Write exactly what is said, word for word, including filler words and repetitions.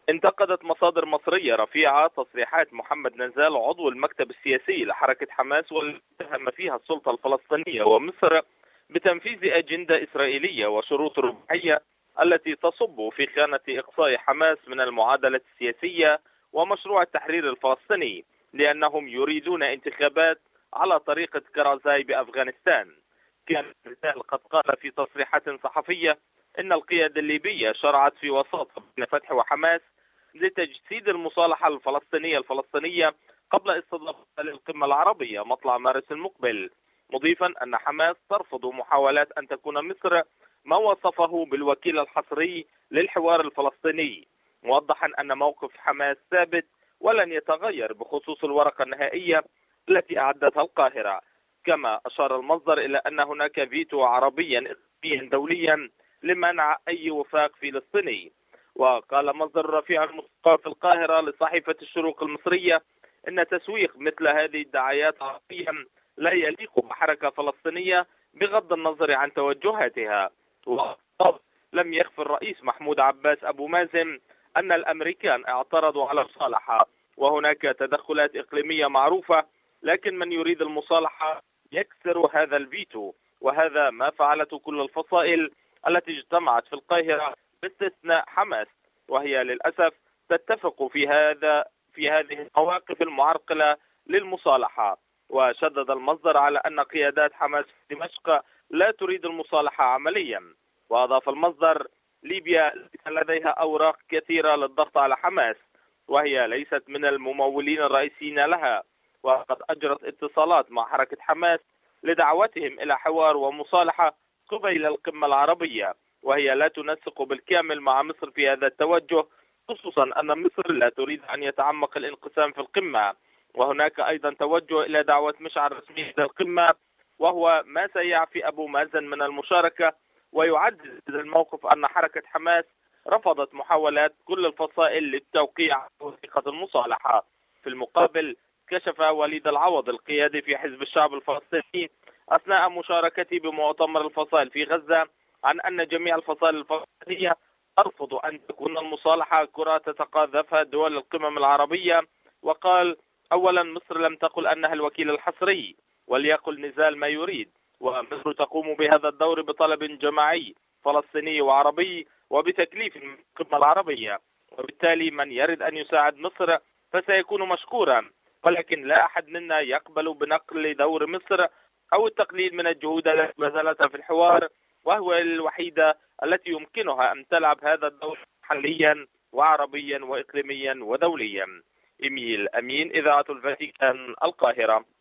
انتقدت مصادر مصرية رفيعة تصريحات محمد نزال عضو المكتب السياسي لحركة حماس والتي اتهم فيها السلطة الفلسطينية ومصر بتنفيذ أجندة إسرائيلية وشروط ربحية التي تصب في خانة إقصاء حماس من المعادلة السياسية ومشروع التحرير الفلسطيني، لأنهم يريدون انتخابات على طريقة كرزاي بأفغانستان. كان نزال قد قال في تصريحات صحفية إن القيادة الليبية شرعت في وساطة بين فتح وحماس لتجسيد المصالحة الفلسطينية الفلسطينية قبل استضافتها للقمة العربية مطلع مارس المقبل، مضيفا أن حماس ترفض محاولات أن تكون مصر ما وصفه بالوكيل الحصري للحوار الفلسطيني، موضحا أن موقف حماس ثابت ولن يتغير بخصوص الورقة النهائية التي أعدتها القاهرة. كما أشار المصدر إلى أن هناك فيتو عربيا دوليا لمنع أي وفاق فلسطيني. وقال مصدر رفيع المستقر في القاهرة لصحيفة الشروق المصرية أن تسويق مثل هذه الدعايات عربيا لا يليق بحركة فلسطينية بغض النظر عن توجهاتها. لم يخفي الرئيس محمود عباس أبو مازن أن الأمريكان اعترضوا على المصالحة وهناك تدخلات إقليمية معروفة، لكن من يريد المصالحة يكسر هذا الفيتو، وهذا ما فعلته كل الفصائل التي اجتمعت في القاهرة باستثناء حماس، وهي للأسف تتفق في هذا في هذه المواقف المعرقلة للمصالحة. وشدد المصدر على أن قيادات حماس في دمشق لا تريد المصالحة عمليا. وأضاف المصدر: ليبيا ليس لديها أوراق كثيرة للضغط على حماس، وهي ليست من الممولين الرئيسيين لها، وقد أجرت اتصالات مع حركة حماس لدعوتهم إلى حوار ومصالحة قبيل القمة العربية، وهي لا تنسق بالكامل مع مصر في هذا التوجه، خصوصا أن مصر لا تريد أن يتعمق الانقسام في القمة. وهناك أيضا توجه إلى دعوة مشعل رسمية للقمة، وهو ما سيعفي أبو مازن من المشاركة، ويعزز الموقف أن حركة حماس رفضت محاولات كل الفصائل للتوقيع على وثيقة المصالحة. في المقابل كشف وليد العوض القيادي في حزب الشعب الفلسطيني أثناء مشاركته بمؤتمر الفصائل في غزة عن أن جميع الفصائل الفلسطينية ترفض أن تكون المصالحة كرة تتقاذفها دول القمم العربية. وقال: أولا، مصر لم تقل أنها الوكيل الحصري، وليقل نزال ما يريد، ومصر تقوم بهذا الدور بطلب جماعي فلسطيني وعربي وبتكليف من القمة العربية، وبالتالي من يرد أن يساعد مصر فسيكون مشكورا، ولكن لا أحد منا يقبل بنقل دور مصر أو التقليل من الجهود التي بذلتها في الحوار، وهو الوحيدة التي يمكنها أن تلعب هذا الدور محليا وعربيا وإقليميا ودوليا. إيميل أمين، إذاعة الفاتيكان، القاهرة.